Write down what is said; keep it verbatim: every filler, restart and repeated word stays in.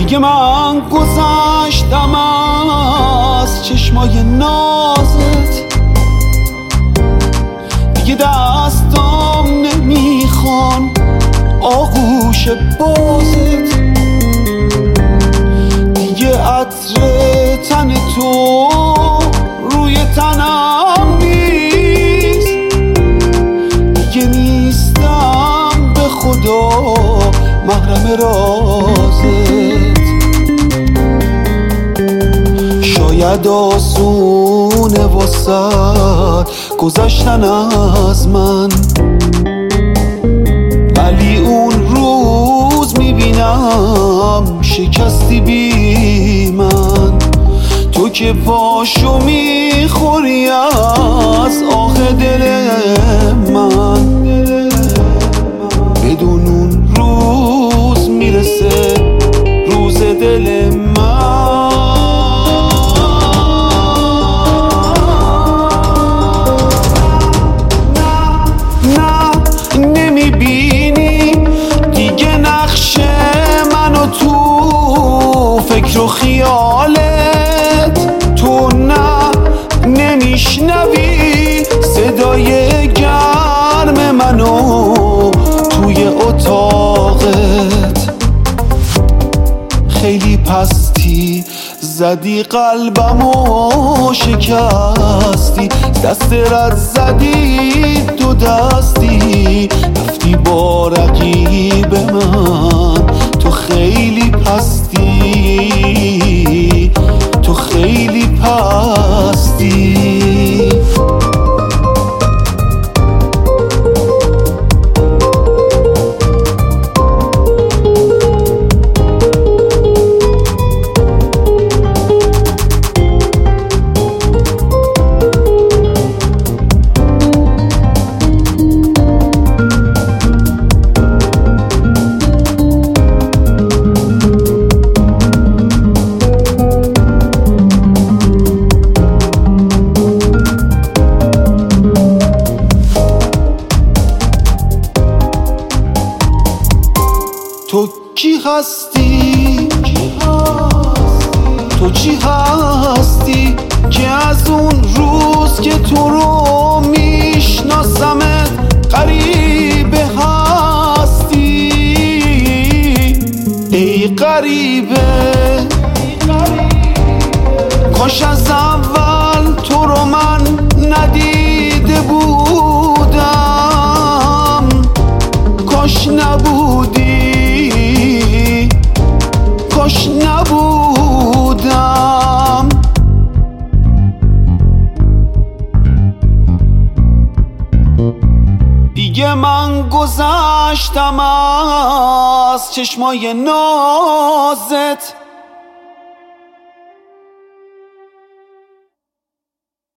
دیگه من گذشتم از چشمای نازت، دیگه دستام نمیخوان آغوش بازت، دیگه عطر تن تو روی تنم نیست، دیگه نیستم به خدا محرم رازت. شاید آسونه واسه گذشتن از من، ولی اون روز میبینم شکستی بی من. تو که پاشو میخوری از آه دل من، بدون اون روز میرسه روز دل من. فکر و خیالت تو نه نمیشنوی صدای گرم منو توی اتاقت. خیلی پستی زدی قلبمو شکستی، دست رد زدی دو دستی، رفتی با رقیب من. تو خیلی پستی، تو خیلی پستی. تو کی هستی؟ تو چی هستی که از اون روز که تو رو میشناسمت غریبه هستی؟ ای غریبه، کاش از اول تو رو من ندیده بودم، کاش نبودی، کاش نبودم. دیگه من گذشتم از چشمای نازت،